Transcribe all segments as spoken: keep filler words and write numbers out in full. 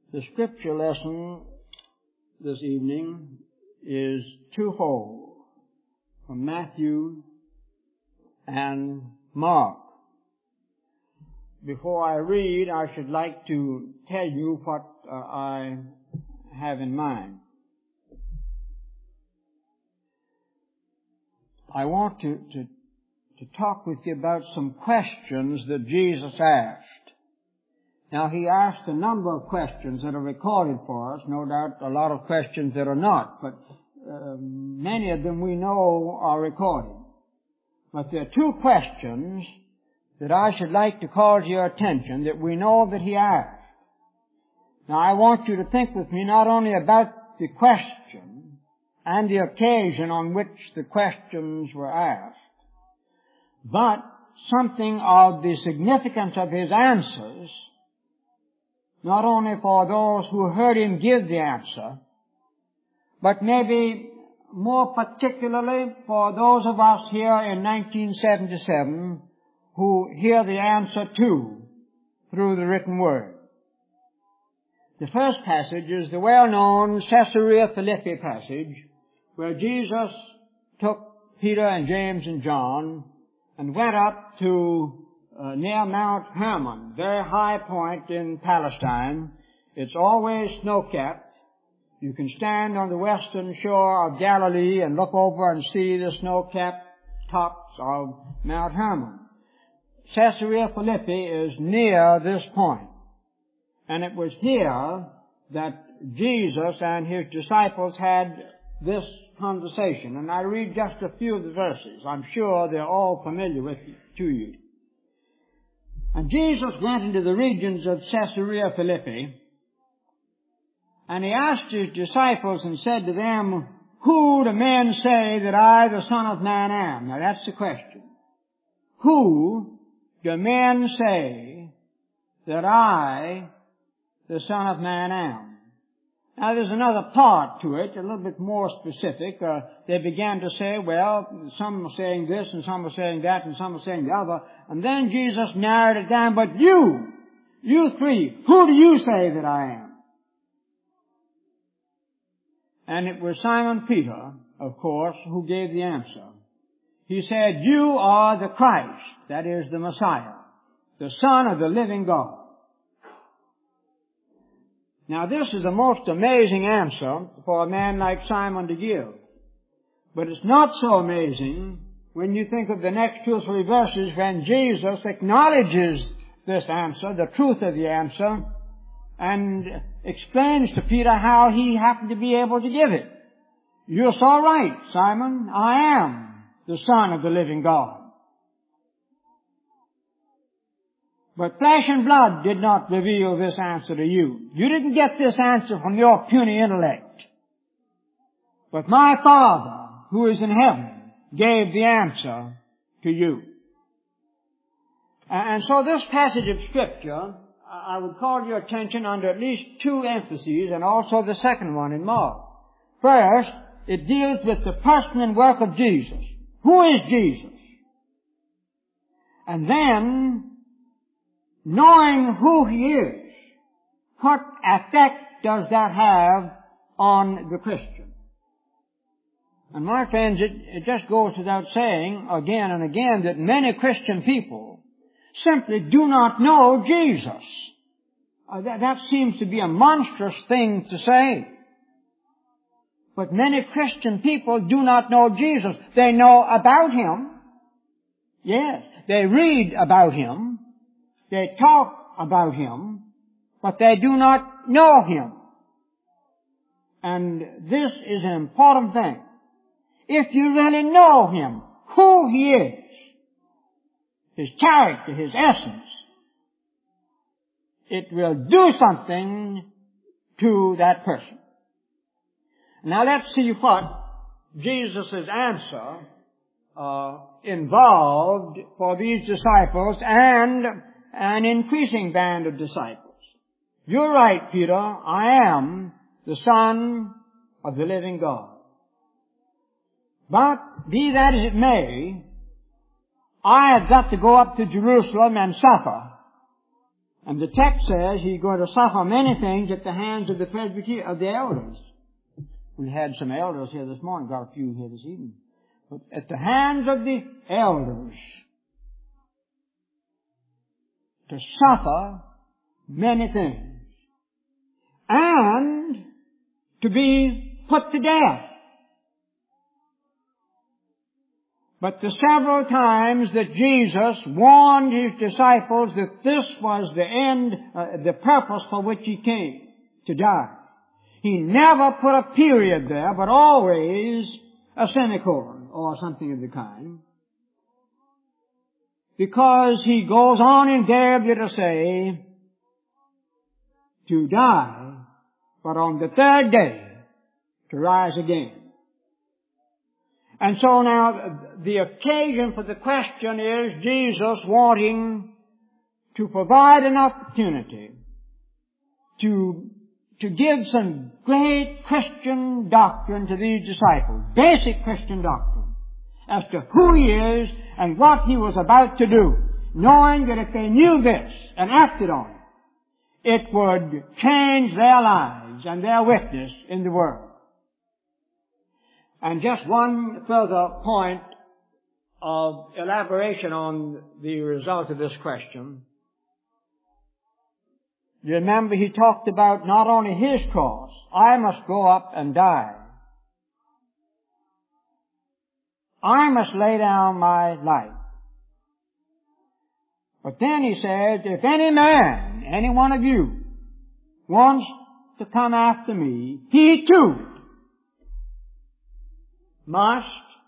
The scripture lesson this evening is twofold, from Matthew and Mark. Before I read, I should like to tell you what uh, I have in mind. I want to, to, to talk with you about some questions that Jesus asked. Now, he asked a number of questions that are recorded for us, no doubt a lot of questions that are not, but uh, many of them we know are recorded. But there are two questions that I should like to call to your attention that we know that he asked. Now, I want you to think with me not only about the question and the occasion on which the questions were asked, but something of the significance of his answers, not only for those who heard him give the answer, but maybe more particularly for those of us here in nineteen seventy-seven who hear the answer too through the written word. The first passage is the well-known Caesarea Philippi passage, where Jesus took Peter and James and John and went up to uh, near Mount Hermon, very high point in Palestine. It's always snow-capped. You can stand on the western shore of Galilee and look over and see the snow-capped tops of Mount Hermon. Caesarea Philippi is near this point. And it was here that Jesus and his disciples had this conversation. And I read just a few of the verses. I'm sure they're all familiar with to you. And Jesus went into the regions of Caesarea Philippi, and he asked his disciples and said to them, "Who do men say that I, the Son of Man, am?" Now that's the question. Who do men say that I, the Son of Man, am? Now there's another part to it, a little bit more specific. Uh, they began to say, well, some are saying this and some are saying that and some are saying the other. And then Jesus narrowed it down, but you, you three, who do you say that I am? And it was Simon Peter, of course, who gave the answer. He said, "You are the Christ," that is the Messiah, the Son of the living God. Now this is a most amazing answer for a man like Simon to give. But it's not so amazing when you think of the next two or three verses when Jesus acknowledges this answer, the truth of the answer, and explains to Peter how he happened to be able to give it. "You're so right, Simon. I am the Son of the living God." But flesh and blood did not reveal this answer to you. You didn't get this answer from your puny intellect. But my Father, who is in heaven, gave the answer to you. And so this passage of Scripture, I would call your attention under at least two emphases, and also the second one in Mark. First, it deals with the person and work of Jesus. Who is Jesus? And then, knowing who he is, what effect does that have on the Christian? And my friends, it, it just goes without saying again and again that many Christian people simply do not know Jesus. Uh, that, that seems to be a monstrous thing to say. But many Christian people do not know Jesus. They know about him. Yes, they read about him. They talk about him, but they do not know him. And this is an important thing. If you really know him, who he is, his character, his essence, it will do something to that person. Now let's see what Jesus' answer uh, involved for these disciples and an increasing band of disciples. "You're right, Peter. I am the Son of the living God. But be that as it may, I have got to go up to Jerusalem and suffer And the text says He's going to suffer many things at the hands of the presbyter, of the elders. We had some elders here this morning, got a few here this evening. But at the hands of the elders, to suffer many things, and to be put to death. But the several times that Jesus warned His disciples that this was the end, uh, the purpose for which He came, to die. He never put a period there, but always a semicolon or something of the kind. Because He goes on invariably to say, to die, but on the third day, to rise again. And so now, the occasion for the question is Jesus wanting to provide an opportunity to, to give some great Christian doctrine to these disciples, basic Christian doctrine, as to who He is and what He was about to do, knowing that if they knew this and acted on it, it would change their lives and their witness in the world. And just one further point of elaboration on the result of this question. You remember He talked about not only His cross, I must go up and die. I must lay down my life. But then He said, if any man, any one of you, wants to come after me, he too must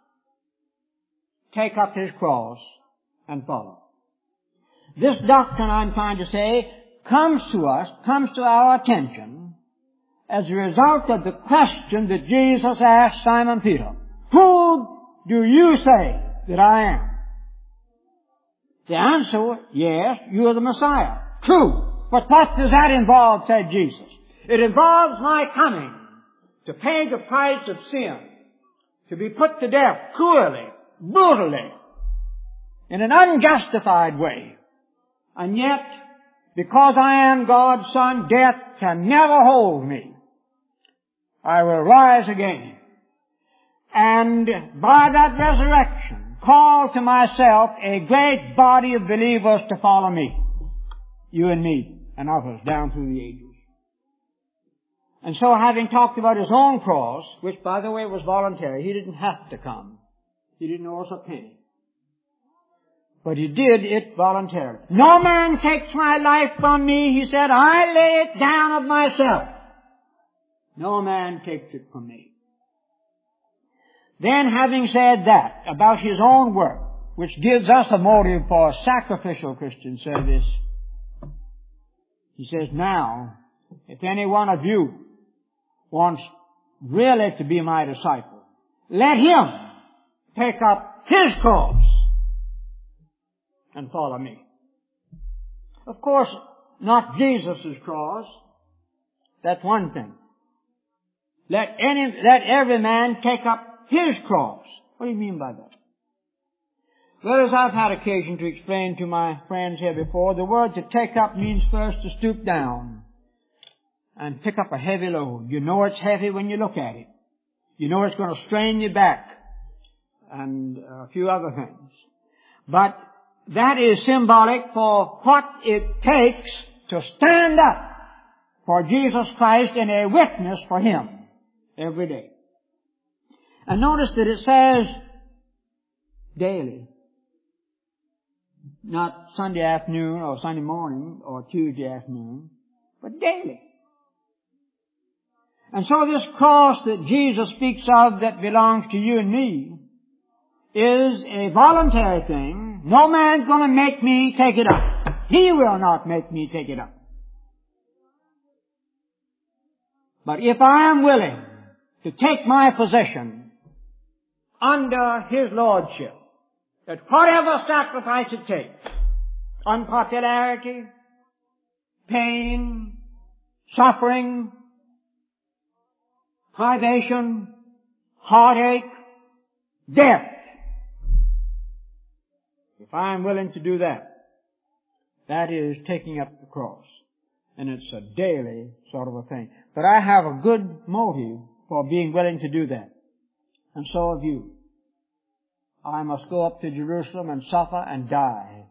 take up his cross and follow. This doctrine, I'm trying to say, comes to us, comes to our attention as a result of the question that Jesus asked Simon Peter. Who do you say that I am? The answer, yes, you are the Messiah. True. But what does that involve, said Jesus? It involves my coming to pay the price of sin, to be put to death cruelly, brutally, in an unjustified way. And yet, because I am God's Son, death can never hold me. I will rise again. And by that resurrection, call to myself a great body of believers to follow me. You and me and others down through the ages. And so having talked about His own cross, which by the way was voluntary, He didn't have to come. He didn't owe us a penny. But He did it voluntarily. No man takes my life from me, He said, I lay it down of myself. No man takes it from me. Then having said that about His own work, which gives us a motive for sacrificial Christian service, He says, now, if any one of you wants really to be my disciple, let him take up his cross and follow me. Of course, not Jesus' cross. That's one thing. Let any, let every man take up his cross. What do you mean by that? Well, as I've had occasion to explain to my friends here before, the word to take up means first to stoop down and pick up a heavy load. You know it's heavy when you look at it. You know it's going to strain you back and a few other things. But that is symbolic for what it takes to stand up for Jesus Christ and a witness for Him every day. And notice that it says daily. Not Sunday afternoon or Sunday morning or Tuesday afternoon, but daily. And so this cross that Jesus speaks of that belongs to you and me is a voluntary thing. No man's going to make me take it up. He will not make me take it up. But if I am willing to take my position under His Lordship, that whatever sacrifice it takes, unpopularity, pain, suffering, privation, heartache, death, if I am willing to do that, That is taking up the cross. And it's a daily sort of a thing. But I have a good motive for being willing to do that. And so have you. I must go up to Jerusalem and suffer and die.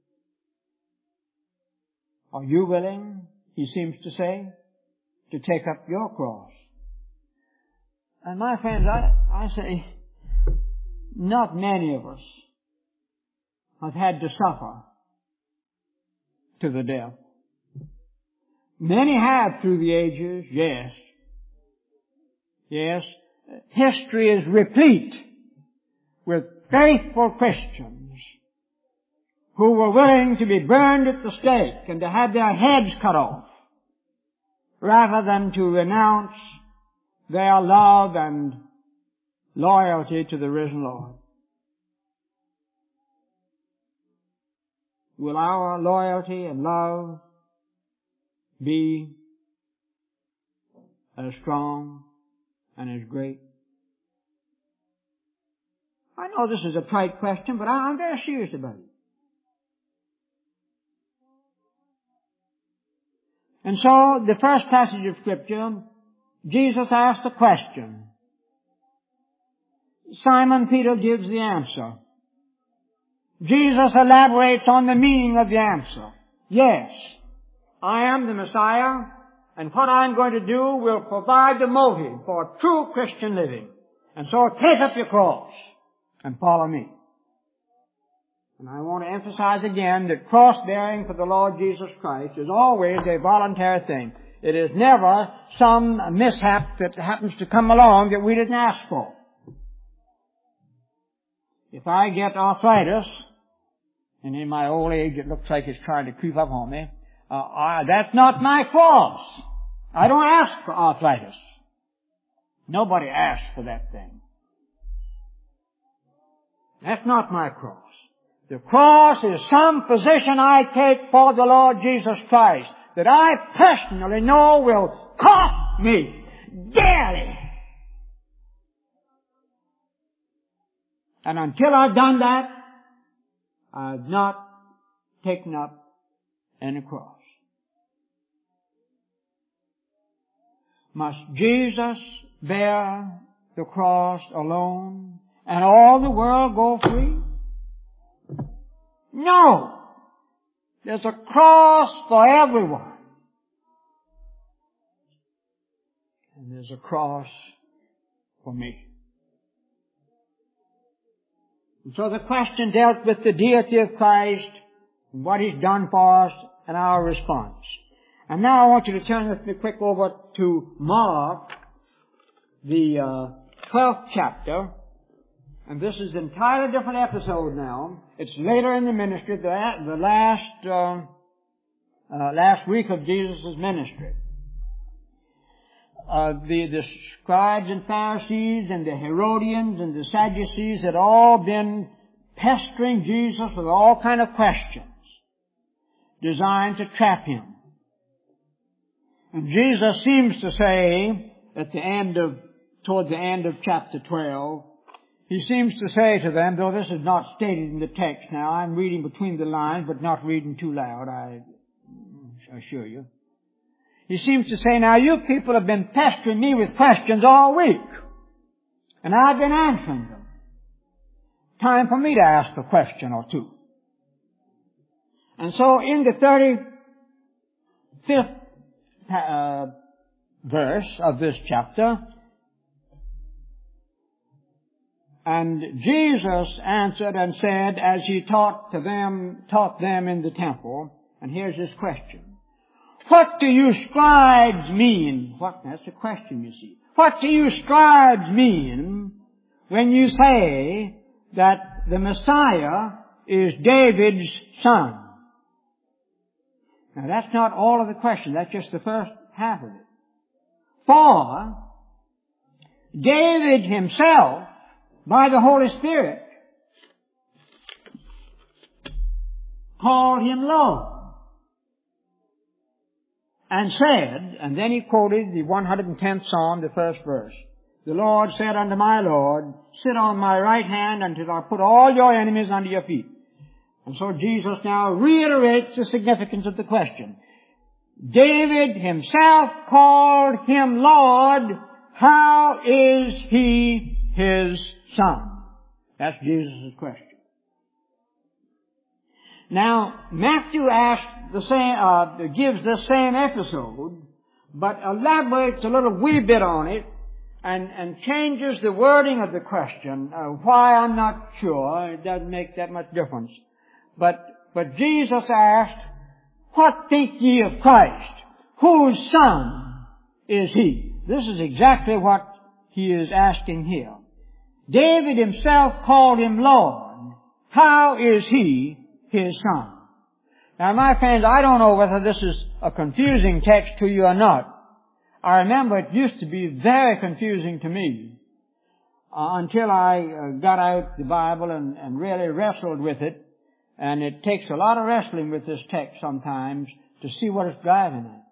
Are you willing, he seems to say, to take up your cross? And my friends, I, I say, not many of us have had to suffer to the death. Many have through the ages, yes. Yes. History is replete with faithful Christians who were willing to be burned at the stake and to have their heads cut off rather than to renounce their love and loyalty to the risen Lord. Will our loyalty and love be as strong and as great? I know this is a trite question, but I'm very serious about it. And so, the first passage of Scripture, Jesus asked a question. Simon Peter gives the answer. Jesus elaborates on the meaning of the answer. Yes, I am the Messiah, and what I'm going to do will provide the motive for true Christian living. And so take up your cross and follow me. And I want to emphasize again that cross-bearing for the Lord Jesus Christ is always a voluntary thing. It is never some mishap that happens to come along that we didn't ask for. If I get arthritis, and in my old age it looks like it's trying to creep up on me, uh, I, that's not my cross. I don't ask for arthritis. Nobody asks for that thing. That's not my cross. The cross is some position I take for the Lord Jesus Christ that I personally know will cost me dearly. And until I've done that, I've not taken up any cross. Must Jesus bear the cross alone and all the world go free? No! There's a cross for everyone. And there's a cross for me. And so the question dealt with the deity of Christ, and what He's done for us, and our response. And now I want you to turn with me quick over to Mark, the uh, twelfth chapter. And this is an entirely different episode now. It's later in the ministry, the, the last uh, uh, last week of Jesus' ministry. Uh, the, the scribes and Pharisees and the Herodians and the Sadducees had all been pestering Jesus with all kind of questions designed to trap Him. And Jesus seems to say at the end of, toward the end of chapter twelve, He seems to say to them, though this is not stated in the text now, I'm reading between the lines, but not reading too loud, I assure you. He seems to say, now you people have been pestering me with questions all week, and I've been answering them. Time for me to ask a question or two. And so in the thirty-fifth uh, verse of this chapter, and Jesus answered and said, as He taught to them, taught them in the temple, and here's His question. What do you scribes mean? What? That's a question, you see. What do you scribes mean when you say that the Messiah is David's son? Now that's not all of the question. That's just the first half of it. For David himself, by the Holy Spirit, called Him Lord. And said, and then he quoted the one hundred tenth Psalm, the first verse. The Lord said unto my Lord, sit on my right hand until I put all your enemies under your feet. And so Jesus now reiterates the significance of the question. David himself called him Lord. How is he his son? That's Jesus' question. Now, Matthew asked the same, uh, gives the same episode, but elaborates a little wee bit on it, and, and changes the wording of the question. Uh, why, I'm not sure. It doesn't make that much difference. But, but Jesus asked, what think ye of Christ? Whose son is he? This is exactly what he is asking here. David himself called him Lord. How is he his son? Now, my friends, I don't know whether this is a confusing text to you or not. I remember it used to be very confusing to me uh, until I uh, got out the Bible and, and really wrestled with it. And it takes a lot of wrestling with this text sometimes to see what it's driving at.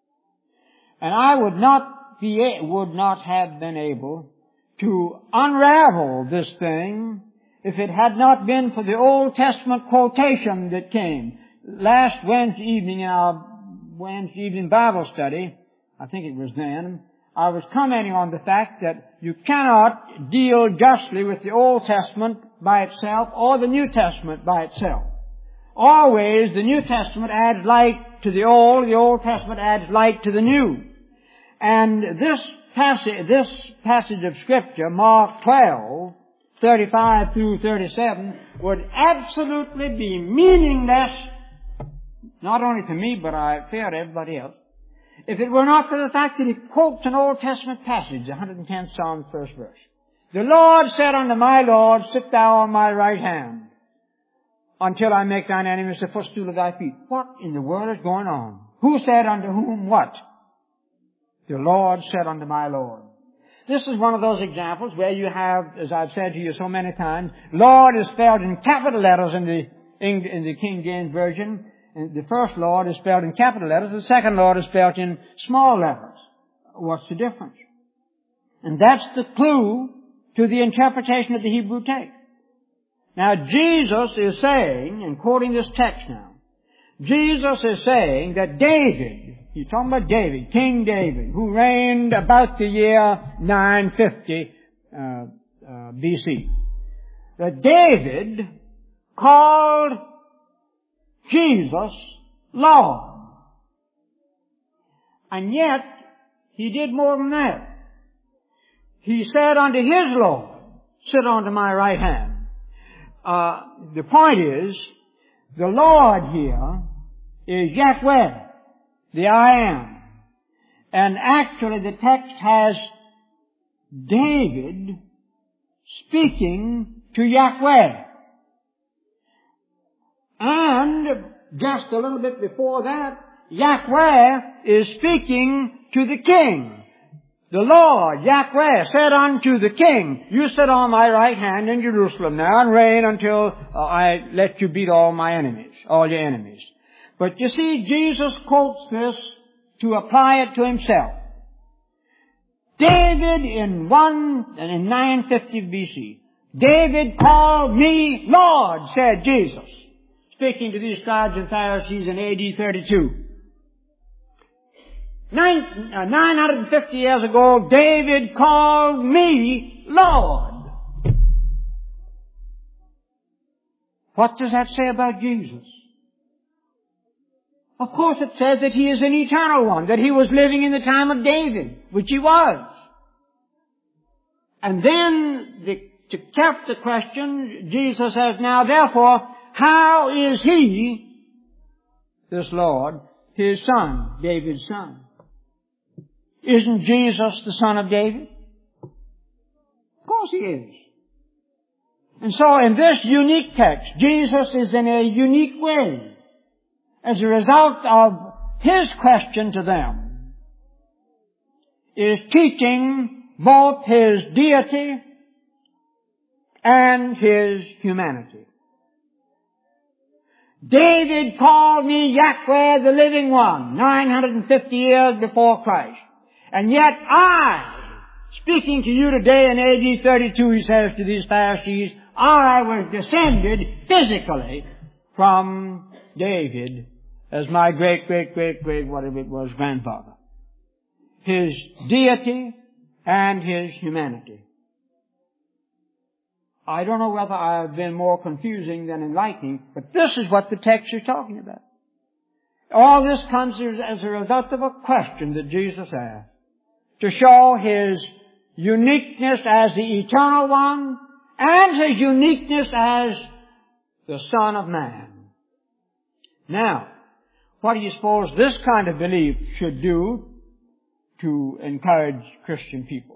And I would not be, would not have been able to unravel this thing if it had not been for the Old Testament quotation that came. Last Wednesday evening in our Wednesday evening Bible study, I think it was then, I was commenting on the fact that you cannot deal justly with the Old Testament by itself or the New Testament by itself. Always the New Testament adds light to the Old, the Old Testament adds light to the New. And this passage, this passage of Scripture, Mark twelve, thirty-five through thirty-seven, would absolutely be meaningless, not only to me, but I fear to everybody else, if it were not for the fact that it quotes an Old Testament passage, one hundred tenth Psalm, first verse. The Lord said unto my Lord, sit thou on my right hand, until I make thine enemies the footstool of thy feet. What in the world is going on? Who said unto whom what? The Lord said unto my Lord. This is one of those examples where you have, as I've said to you so many times, Lord is spelled in capital letters in the, in, in the King James Version. And the first Lord is spelled in capital letters. The second Lord is spelled in small letters. What's the difference? And that's the clue to the interpretation of the Hebrew text. Now, Jesus is saying, and quoting this text now, Jesus is saying that David, he's talking about David, King David, who reigned about the year nine fifty uh, uh, B C, that David called Jesus Lord. And yet, he did more than that. He said unto his Lord, sit unto my right hand. Uh, the point is, the Lord here is Yahweh, the I Am. And actually the text has David speaking to Yahweh. And just a little bit before that, Yahweh is speaking to the king. The Lord, Yahweh, said unto the king, you sit on my right hand in Jerusalem now and reign until uh, I let you beat all my enemies, all your enemies. But you see, Jesus quotes this to apply it to himself. David in one, and in nine fifty B C, David called me Lord, said Jesus, speaking to these scribes and Pharisees in A D thirty-two. Nine, uh, nine hundred fifty years ago, David called me Lord. What does that say about Jesus? Of course it says that he is an eternal one, that he was living in the time of David, which he was. And then, the, to cap the question, Jesus says, now therefore, how is he, this Lord, his son, David's son? Isn't Jesus the son of David? Of course he is. And so in this unique text, Jesus is in a unique way, as a result of his question to them, is teaching both his deity and his humanity. David called me Yahweh the living one, nine hundred fifty years before Christ. And yet I, speaking to you today in A D thirty-two, he says to these Pharisees, I was descended physically from David as my great, great, great, great, whatever it was, grandfather. His deity and His humanity. I don't know whether I have been more confusing than enlightening, but this is what the text is talking about. All this comes as a result of a question that Jesus asked, to show His uniqueness as the Eternal One and His uniqueness as the Son of Man. Now, what do you suppose this kind of belief should do to encourage Christian people?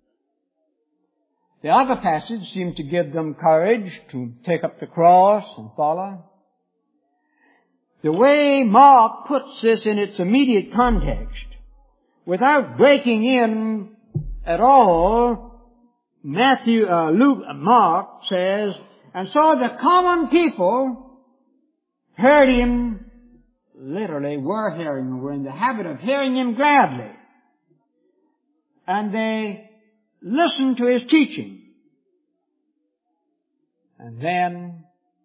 The other passage seemed to give them courage to take up the cross and follow. The way Mark puts this in its immediate context, without breaking in at all, Matthew, uh, Luke, uh, Mark says, and so the common people heard Him, literally were hearing Him, were in the habit of hearing Him gladly. And they listened to His teaching. And then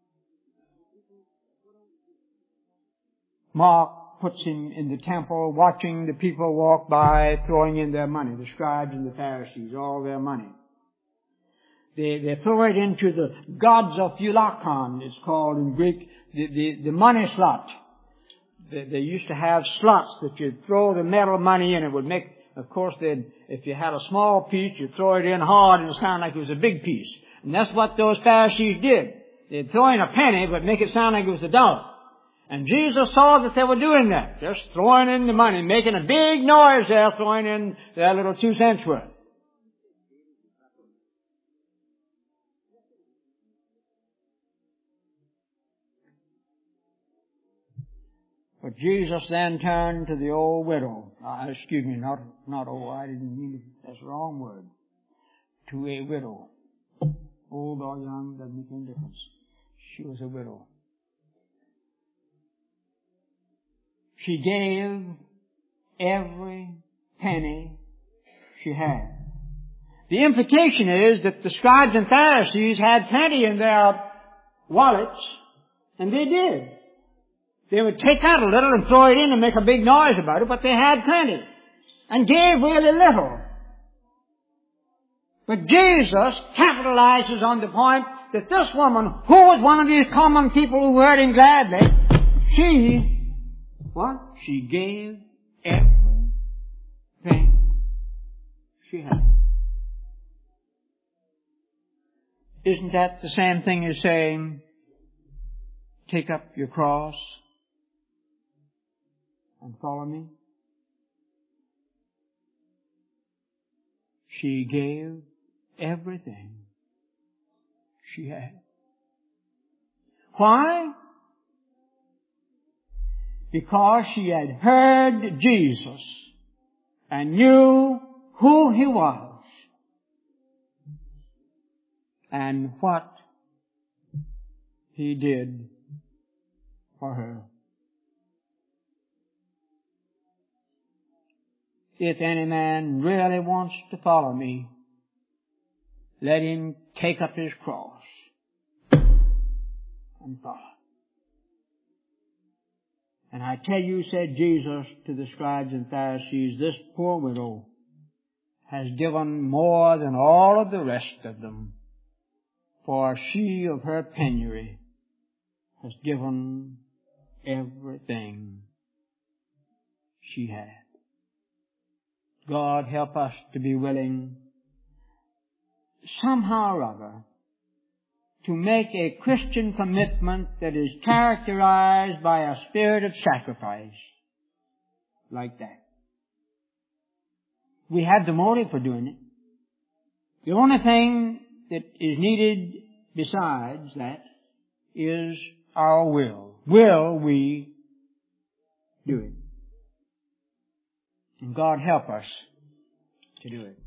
Mark puts Him in the temple, watching the people walk by, throwing in their money, the scribes and the Pharisees, all their money. They, they throw it into the gods of Phulakon, it's called in Greek, the, the, the money slot. They, they used to have slots that you'd throw the metal money in. It would make, of course, they'd, if you had a small piece, you'd throw it in hard and it would sound like it was a big piece. And that's what those Pharisees did. They'd throw in a penny, but make it sound like it was a dollar. And Jesus saw that they were doing that. Just throwing in the money, making a big noise there, throwing in their little two cents worth. But Jesus then turned to the old widow. Uh, excuse me, not, not old, I didn't mean it, that's the wrong word. To a widow. Old or young, doesn't make any difference. She was a widow. She gave every penny she had. The implication is that the scribes and Pharisees had plenty in their wallets, and they did. They would take out a little and throw it in and make a big noise about it, but they had plenty, and gave really little. But Jesus capitalizes on the point that this woman, who was one of these common people who heard Him gladly, she, what? She gave everything she had. Isn't that the same thing as saying, take up your cross and follow me? She gave everything she had. Why? Because she had heard Jesus and knew who He was and what He did for her. If any man really wants to follow me, let him take up his cross and follow. And I tell you, said Jesus to the scribes and Pharisees, this poor widow has given more than all of the rest of them, for she of her penury has given everything she had. God help us to be willing, somehow or other, to make a Christian commitment that is characterized by a spirit of sacrifice like that. We have the motive for doing it. The only thing that is needed besides that is our will. Will we do it? And God help us to do it.